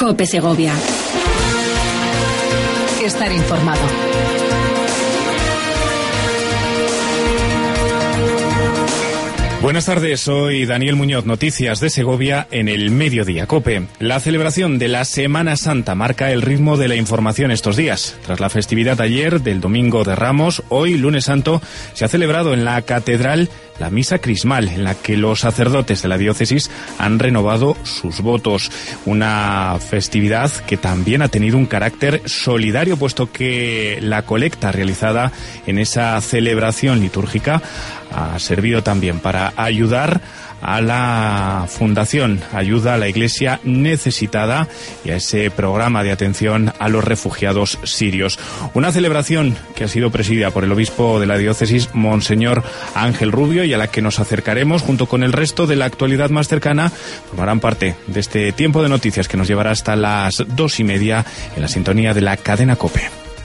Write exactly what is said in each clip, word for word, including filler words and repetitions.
COPE Segovia. Estar informado. Buenas tardes, soy Daniel Muñoz, noticias de Segovia en el Mediodía COPE. La celebración de la Semana Santa marca el ritmo de la información estos días. Tras la festividad ayer del Domingo de Ramos, hoy, Lunes Santo, se ha celebrado en la Catedral la Misa Crismal, en la que los sacerdotes de la diócesis han renovado sus votos. Una festividad que también ha tenido un carácter solidario, puesto que la colecta realizada en esa celebración litúrgica ha servido también para ayudar a la Fundación Ayuda a la Iglesia Necesitada y a ese programa de atención a los refugiados sirios. Una celebración que ha sido presidida por el obispo de la diócesis, Monseñor Ángel Rubio, y a la que nos acercaremos junto con el resto de la actualidad más cercana. Formarán parte de este tiempo de noticias que nos llevará hasta las dos y media en la sintonía de la cadena COPE.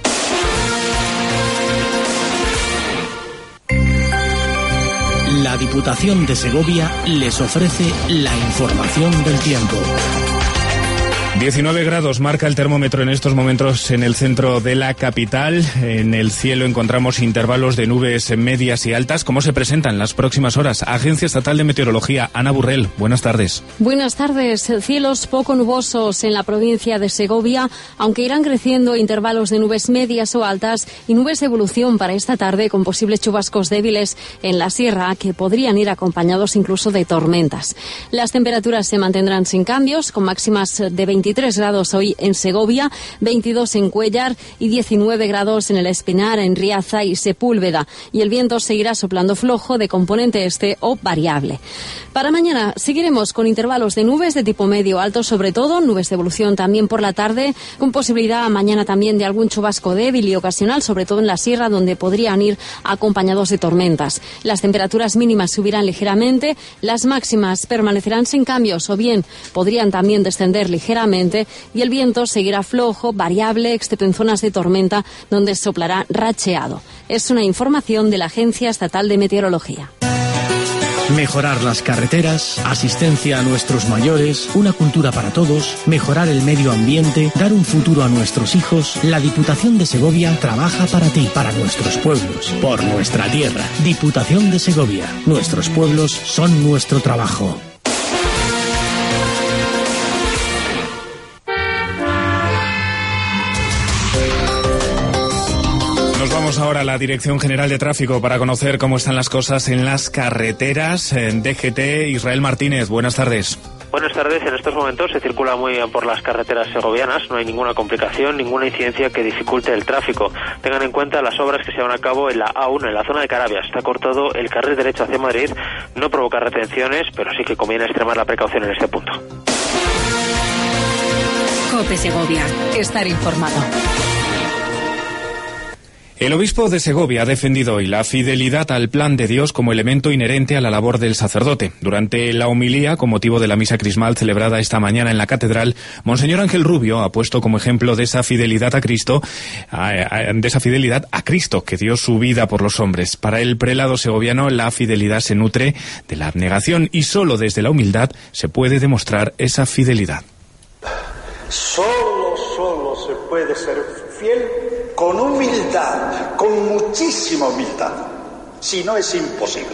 La Diputación de Segovia les ofrece la información del tiempo. diecinueve grados marca el termómetro en estos momentos en el centro de la capital. En el cielo encontramos intervalos de nubes medias y altas. ¿Cómo se presentan las próximas horas? Agencia Estatal de Meteorología, Ana Burrell, buenas tardes. Buenas tardes. Cielos poco nubosos en la provincia de Segovia, aunque irán creciendo intervalos de nubes medias o altas y nubes de evolución para esta tarde con posibles chubascos débiles en la sierra que podrían ir acompañados incluso de tormentas. Las temperaturas se mantendrán sin cambios, con máximas de veintitrés grados hoy en Segovia, veintidós en Cuéllar y diecinueve grados en el Espinar, en Riaza y Sepúlveda. Y el viento seguirá soplando flojo de componente este o variable. Para mañana seguiremos con intervalos de nubes de tipo medio alto, sobre todo nubes de evolución también por la tarde, con posibilidad mañana también de algún chubasco débil y ocasional, sobre todo en la sierra, donde podrían ir acompañados de tormentas. Las temperaturas mínimas subirán ligeramente, las máximas permanecerán sin cambios o bien podrían también descender ligeramente, y el viento seguirá flojo, variable, excepto en zonas de tormenta donde soplará racheado. Es una información de la Agencia Estatal de Meteorología. Mejorar las carreteras, asistencia a nuestros mayores, una cultura para todos, mejorar el medio ambiente, dar un futuro a nuestros hijos. La Diputación de Segovia trabaja para ti, para nuestros pueblos, por nuestra tierra. Diputación de Segovia. Nuestros pueblos son nuestro trabajo. Vamos ahora a la Dirección General de Tráfico para conocer cómo están las cosas en las carreteras. En D G T, Israel Martínez, buenas tardes. Buenas tardes. En estos momentos se circula muy bien por las carreteras segovianas. No hay ninguna complicación, ninguna incidencia que dificulte el tráfico. Tengan en cuenta las obras que se llevan a cabo en la A uno, en la zona de Carabias. Está cortado el carril derecho hacia Madrid. No provoca retenciones, pero sí que conviene extremar la precaución en este punto. COPE Segovia. Estar informado. El obispo de Segovia ha defendido hoy la fidelidad al plan de Dios como elemento inherente a la labor del sacerdote. Durante la homilía, con motivo de la misa crismal celebrada esta mañana en la catedral, Monseñor Ángel Rubio ha puesto como ejemplo de esa fidelidad a Cristo, de esa fidelidad a Cristo, que dio su vida por los hombres. Para el prelado segoviano, la fidelidad se nutre de la abnegación y solo desde la humildad se puede demostrar esa fidelidad. Solo, solo se puede ser fiel con humildad, con muchísima humildad, si no es imposible.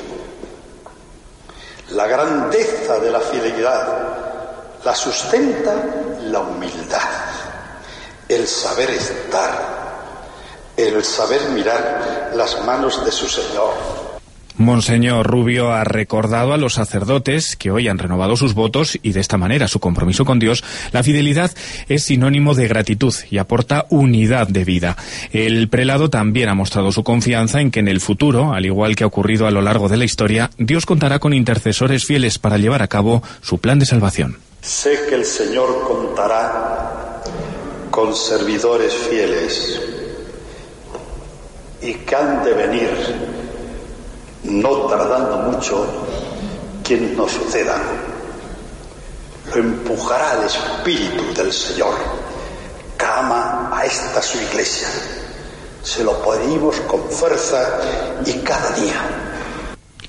La grandeza de la fidelidad la sustenta la humildad, el saber estar, el saber mirar las manos de su Señor. Monseñor Rubio ha recordado a los sacerdotes que hoy han renovado sus votos y de esta manera su compromiso con Dios. La fidelidad es sinónimo de gratitud y aporta unidad de vida. El prelado también ha mostrado su confianza en que en el futuro, al igual que ha ocurrido a lo largo de la historia, Dios contará con intercesores fieles para llevar a cabo su plan de salvación. Sé que el Señor contará con servidores fieles y que han de venir, no tardando mucho, quien nos suceda. Lo empujará el Espíritu del Señor, que ama a esta su iglesia. Se lo pedimos con fuerza y cada día.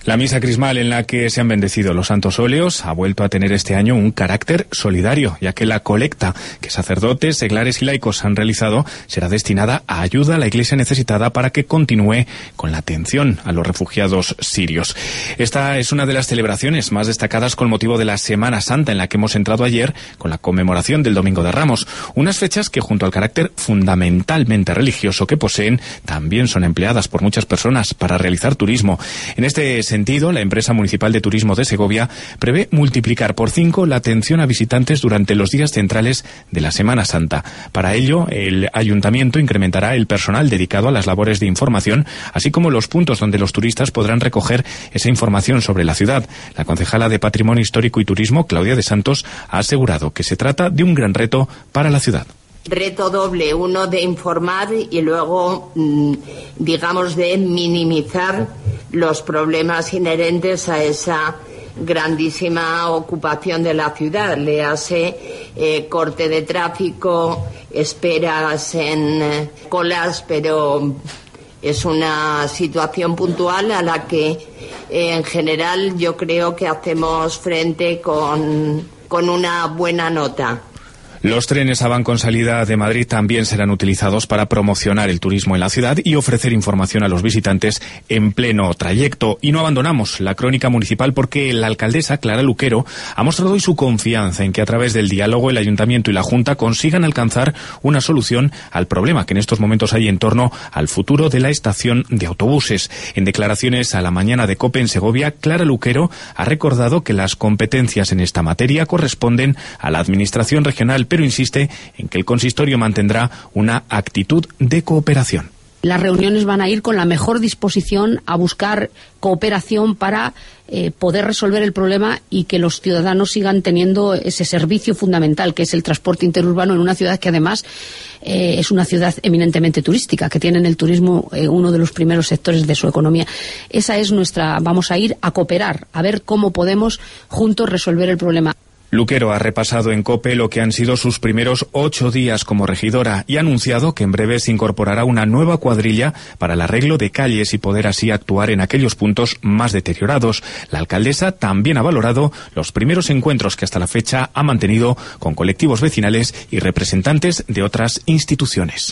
La misa crismal en la que se han bendecido los santos óleos ha vuelto a tener este año un carácter solidario, ya que la colecta que sacerdotes, seglares y laicos han realizado será destinada a ayuda a la Iglesia necesitada para que continúe con la atención a los refugiados sirios. Esta es una de las celebraciones más destacadas con motivo de la Semana Santa, en la que hemos entrado ayer con la conmemoración del Domingo de Ramos. Unas fechas que, junto al carácter fundamentalmente religioso que poseen, también son empleadas por muchas personas para realizar turismo. En este sentido, la empresa municipal de turismo de Segovia prevé multiplicar por cinco la atención a visitantes durante los días centrales de la Semana Santa. Para ello, el ayuntamiento incrementará el personal dedicado a las labores de información, así como los puntos donde los turistas podrán recoger esa información sobre la ciudad. La concejala de Patrimonio Histórico y Turismo, Claudia de Santos, ha asegurado que se trata de un gran reto para la ciudad. Reto doble, uno de informar y luego, digamos, de minimizar los problemas inherentes a esa grandísima ocupación de la ciudad. Le hace eh, corte de tráfico, esperas en eh, colas, pero es una situación puntual a la que eh, en general yo creo que hacemos frente con, con una buena nota. Los trenes a van con salida de Madrid también serán utilizados para promocionar el turismo en la ciudad y ofrecer información a los visitantes en pleno trayecto. Y no abandonamos la crónica municipal porque la alcaldesa, Clara Luquero, ha mostrado hoy su confianza en que a través del diálogo el Ayuntamiento y la Junta consigan alcanzar una solución al problema que en estos momentos hay en torno al futuro de la estación de autobuses. En declaraciones a la mañana de COPE en Segovia, Clara Luquero ha recordado que las competencias en esta materia corresponden a la Administración regional, pero insiste en que el consistorio mantendrá una actitud de cooperación. Las reuniones van a ir con la mejor disposición a buscar cooperación para eh, poder resolver el problema y que los ciudadanos sigan teniendo ese servicio fundamental que es el transporte interurbano en una ciudad que además eh, es una ciudad eminentemente turística, que tiene en el turismo eh, uno de los primeros sectores de su economía. Esa es nuestra, vamos a ir a cooperar, a ver cómo podemos juntos resolver el problema. Luquero ha repasado en COPE lo que han sido sus primeros ocho días como regidora y ha anunciado que en breve se incorporará una nueva cuadrilla para el arreglo de calles y poder así actuar en aquellos puntos más deteriorados. La alcaldesa también ha valorado los primeros encuentros que hasta la fecha ha mantenido con colectivos vecinales y representantes de otras instituciones.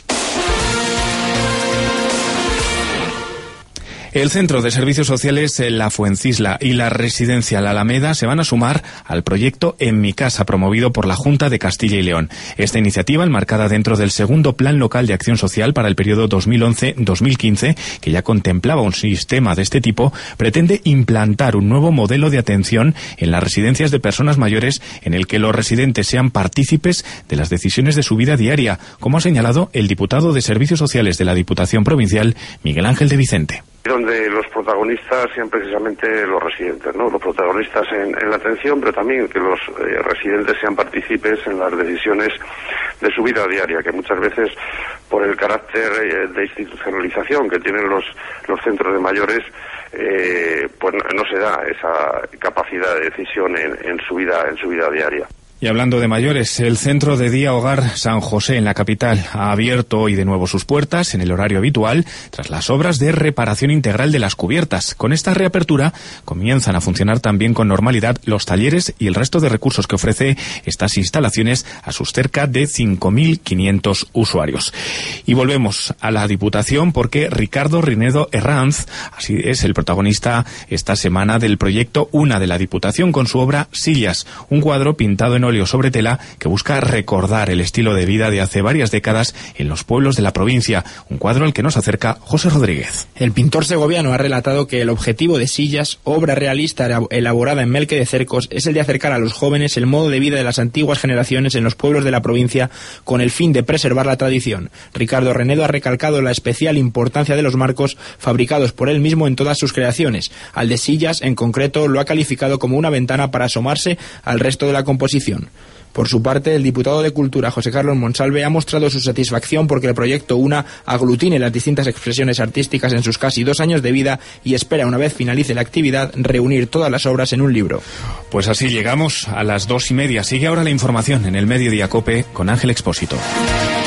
El Centro de Servicios Sociales La Fuencisla y la Residencia La Alameda se van a sumar al proyecto En mi casa, promovido por la Junta de Castilla y León. Esta iniciativa, enmarcada dentro del segundo Plan Local de Acción Social para el periodo dos mil once dos mil quince, que ya contemplaba un sistema de este tipo, pretende implantar un nuevo modelo de atención en las residencias de personas mayores en el que los residentes sean partícipes de las decisiones de su vida diaria, como ha señalado el diputado de Servicios Sociales de la Diputación Provincial, Miguel Ángel de Vicente. Donde los protagonistas sean precisamente los residentes, ¿no? Los protagonistas en, en la atención, pero también que los eh, residentes sean partícipes en las decisiones de su vida diaria, que muchas veces por el carácter eh, de institucionalización que tienen los los centros de mayores, eh, pues no, no se da esa capacidad de decisión en, en su vida en su vida diaria. Y hablando de mayores, el Centro de Día Hogar San José en la capital ha abierto hoy de nuevo sus puertas en el horario habitual tras las obras de reparación integral de las cubiertas. Con esta reapertura comienzan a funcionar también con normalidad los talleres y el resto de recursos que ofrece estas instalaciones a sus cerca de cinco mil quinientos usuarios. Y volvemos a la Diputación porque Ricardo Rinedo Herranz, así es el protagonista esta semana del proyecto Una de la Diputación con su obra Sillas, un cuadro pintado en óleo sobre tela que busca recordar el estilo de vida de hace varias décadas en los pueblos de la provincia, un cuadro al que nos acerca José Rodríguez. El pintor segoviano ha relatado que el objetivo de Sillas, obra realista elaborada en Melque de Cercos, es el de acercar a los jóvenes el modo de vida de las antiguas generaciones en los pueblos de la provincia con el fin de preservar la tradición. Ricardo Rinedo ha recalcado la especial importancia de los marcos fabricados por él mismo en todas sus creaciones. Al de Sillas, en concreto, lo ha calificado como una ventana para asomarse al resto de la composición. Por su parte, el diputado de Cultura, José Carlos Monsalve, ha mostrado su satisfacción porque el proyecto Una aglutine las distintas expresiones artísticas en sus casi dos años de vida y espera, una vez finalice la actividad, reunir todas las obras en un libro. Pues así llegamos a las dos y media. Sigue ahora la información en el Mediodía COPE con Ángel Expósito.